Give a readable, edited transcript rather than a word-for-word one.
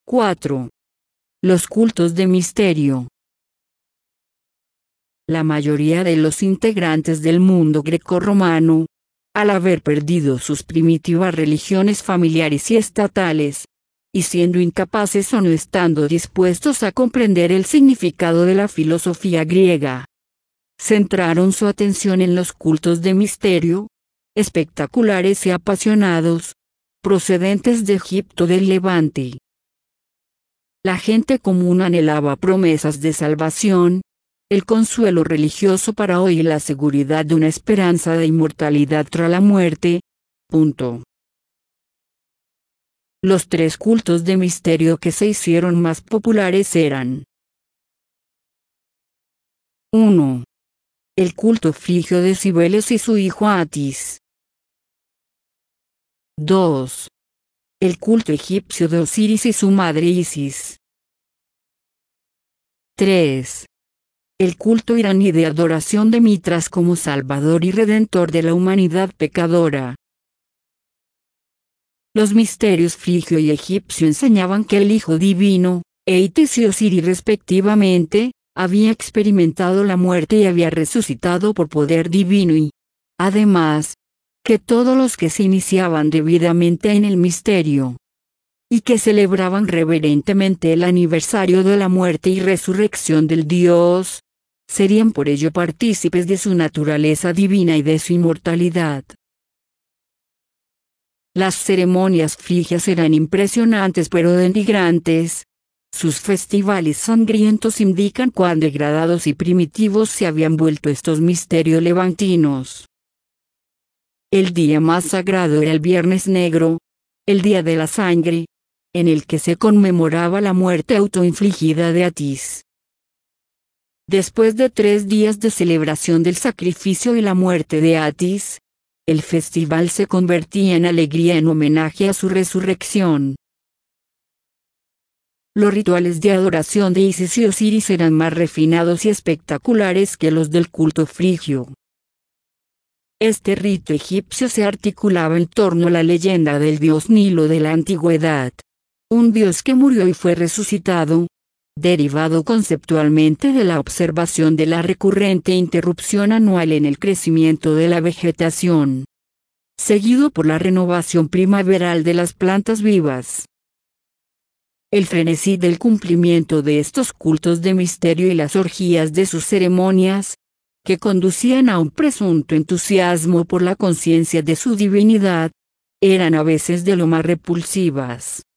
4. Los cultos de misterio. La mayoría de los integrantes del mundo grecorromano, al haber perdido sus primitivas religiones familiares y estatales, y siendo incapaces o no estando dispuestos a comprender el significado de la filosofía griega, centraron su atención en los cultos de misterio, espectaculares y apasionados, procedentes de Egipto del Levante. La gente común anhelaba promesas de salvación, el consuelo religioso para hoy y la seguridad de una esperanza de inmortalidad tras la muerte. Los 3 cultos de misterio que se hicieron más populares eran: 1. El culto frigio de Cibeles y su hijo Atis. 2. El culto egipcio de Osiris y su madre Isis. 3. El culto iraní de adoración de Mitras como Salvador y Redentor de la humanidad pecadora. Los misterios frigio y egipcio enseñaban que el Hijo Divino, Isis y Osiris respectivamente, había experimentado la muerte y había resucitado por poder divino y, además, que todos los que se iniciaban debidamente en el misterio, y que celebraban reverentemente el aniversario de la muerte y resurrección del Dios, serían por ello partícipes de su naturaleza divina y de su inmortalidad. Las ceremonias frigias eran impresionantes pero denigrantes. Sus festivales sangrientos indican cuán degradados y primitivos se habían vuelto estos misterios levantinos. El día más sagrado era el Viernes Negro, el día de la sangre, en el que se conmemoraba la muerte autoinfligida de Atis. Después de 3 días de celebración del sacrificio y la muerte de Atis, el festival se convertía en alegría en homenaje a su resurrección. Los rituales de adoración de Isis y Osiris eran más refinados y espectaculares que los del culto frigio. Este rito egipcio se articulaba en torno a la leyenda del dios Nilo de la antigüedad, un dios que murió y fue resucitado, derivado conceptualmente de la observación de la recurrente interrupción anual en el crecimiento de la vegetación, seguido por la renovación primaveral de las plantas vivas. El frenesí del cumplimiento de estos cultos de misterio y las orgías de sus ceremonias, que conducían a un presunto entusiasmo por la conciencia de su divinidad, eran a veces de lo más repulsivas.